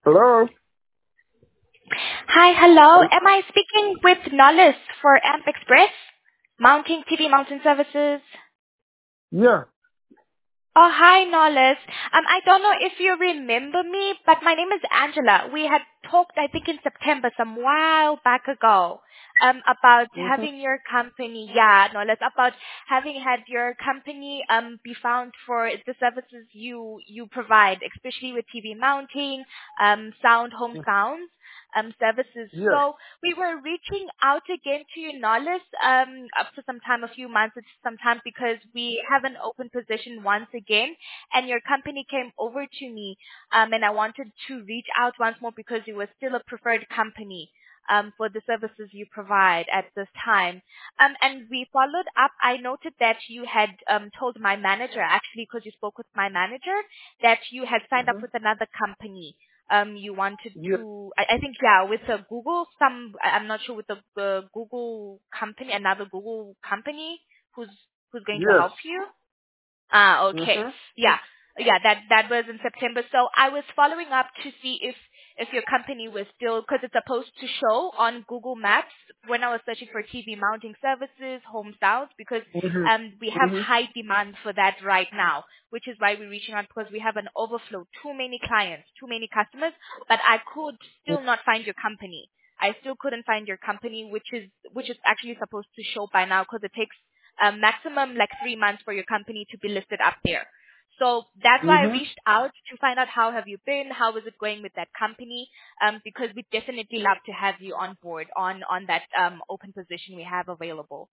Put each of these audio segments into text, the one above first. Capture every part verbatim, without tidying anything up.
Hello? Hi, hello. Hel- Am I speaking with Nollis for Amp Express? Mounting T V Mountain Services? Yeah. Oh, hi, Nollis. Um, I don't know if you remember me, but my name is Angela. We had talked, I think, in September, some while back ago, um, about Mm-hmm. having your company, yeah, Nollis, about having had your company um be found for the services you you provide, especially with T V mounting, um, sound, home sounds. Um, services. Yeah. So we were reaching out again to you, Nollis, um, up for some time, a few months, sometimes because we have an open position once again, and your company came over to me, um, and I wanted to reach out once more because you were still a preferred company. Um, for the services you provide at this time. Um, and we followed up. I noted that you had um, told my manager, actually, because you spoke with my manager, that you had signed up Mm-hmm. with another company um you wanted Yeah. to I, I think yeah with the Google some I- I'm not sure with the, the Google company, another Google company who's who's going to Yes. help you. Ah, okay. Mm-hmm. Yeah. Yeah, that that was in September. So I was following up to see if if your company was still, because it's supposed to show on Google Maps when I was searching for T V mounting services, home sounds, because um we Mm-hmm. have Mm-hmm. high demand for that right now, which is why we're reaching out, because we have an overflow, too many clients, too many customers, but I could still not find your company. I still couldn't find your company, which is which is actually supposed to show by now, because it takes um, maximum like three months for your company to be listed up there. So that's why I Mm-hmm. reached out to find out how have you been, how is it going with that company, um, because we definitely love to have you on board on on that um, open position we have available.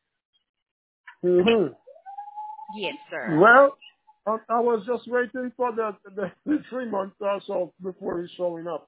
Mm-hmm. Yes, sir. Well, I, I was just waiting for the, the, the three months or so before he's showing up.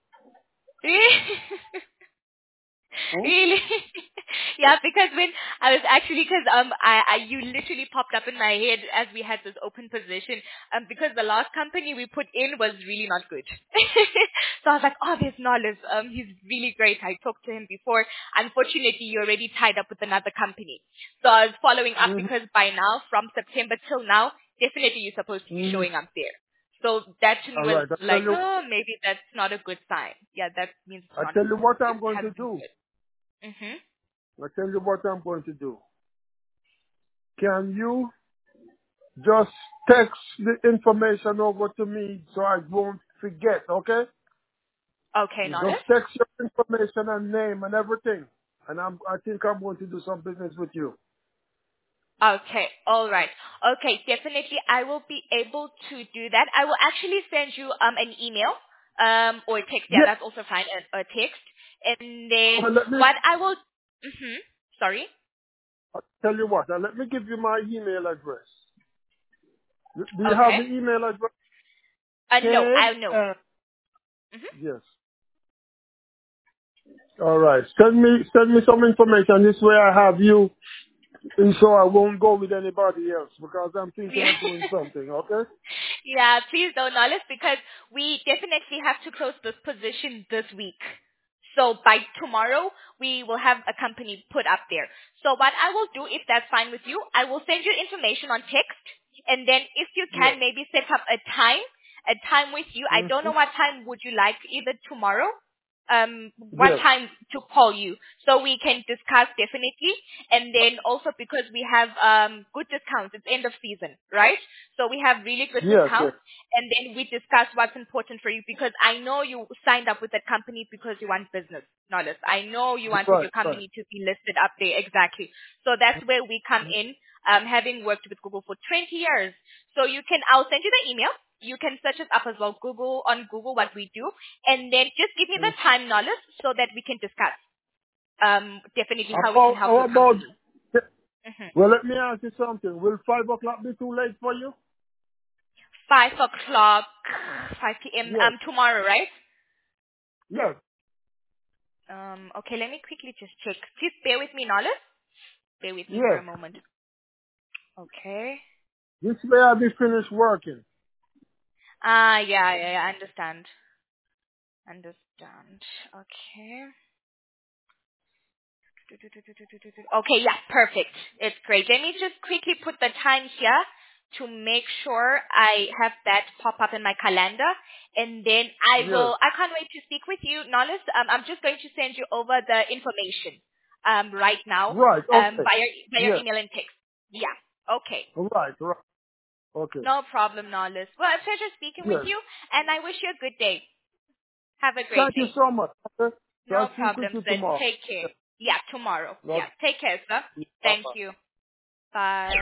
Hmm? Really? Yeah, because when I was actually, because um, I, I you literally popped up in my head as we had this open position, um, because the last company we put in was really not good. So I was like, oh, there's Knowledge. Um, he's really great. I talked to him before. Unfortunately, you're already tied up with another company. So I was following up Mm-hmm. because by now, from September till now, definitely you're supposed to be Mm-hmm. showing up there. So that to me All was right. I tell like, you, oh, maybe that's not a good sign. Yeah, that means it's I not, tell you what it I'm going to hasn't been do. good. Mhm. I tell you what I'm going to do. Can you just text the information over to me so I won't forget, okay? Okay, You Nollis. just text your information and name and everything. And I'm, I think I'm going to do some business with you. Okay, all right. Okay, definitely I will be able to do that. I will actually send you um an email um or text. Yeah, Yeah. that's also fine. A, a text, and then Well, let me what I will. Mhm. Sorry. I'll tell you what. Uh, let me give you my email address. Do you have Okay. the email address? Uh no, K. I know. Uh, Mhm. yes. All right. Send me send me some information. This way I have you, and so I won't go with anybody else because I'm thinking Yeah. of doing something. Okay. Yeah, please don't knowledge, because we definitely have to close this position this week. So by tomorrow, we will have a company put up there. So what I will do, if that's fine with you, I will send you information on text, and then if you Yes. can, maybe set up a time, a time with you. I don't Mm-hmm. know what time would you like, either tomorrow, um, what Yes. time to call you, so we can discuss definitely. And then also because we have um, good discounts, it's end of season, right? So we have really good Yes. Yes. discounts, and then we discuss what's important for you, because I know you signed up with that company because you want business knowledge. I know you wanted Right. your Right. company to be listed up there, exactly. So that's where we come in, um, having worked with Google for twenty years. So you can, I'll send you the email. You can search us up as well, Google, on Google, what we do, and then just give me the Mm. time knowledge so that we can discuss um, definitely how we can How, help how your about? company. Hmm. Well, let me ask you something. Will five o'clock be too late for you? Five o'clock, five p m. Yes. Um, tomorrow, right? Yes. Um, okay, let me quickly just check. Please bear with me, Nollis. Bear with me for Yes. a moment. Okay. This way I'll be finished working. Ah, yeah, yeah, yeah, I understand. Understand. Okay. Okay, yeah, perfect. It's great. Let me just quickly put the time here to make sure I have that pop up in my calendar. And then I Yes. will, I can't wait to speak with you, Knowles. Um, I'm just going to send you over the information um, right now Right. um, Okay. via, via Yes. email and text. Yeah. Okay. Right. Right. Okay. No problem, Knowles. Well, a pleasure speaking with Yes. you, and I wish you a good day. Have a great Thank you day. so much. Okay. So No I'll speak with problem, you sir. tomorrow. Take care. Yeah, tomorrow. No. Yeah. Take care, sir. Bye Thank bye. you. Bye.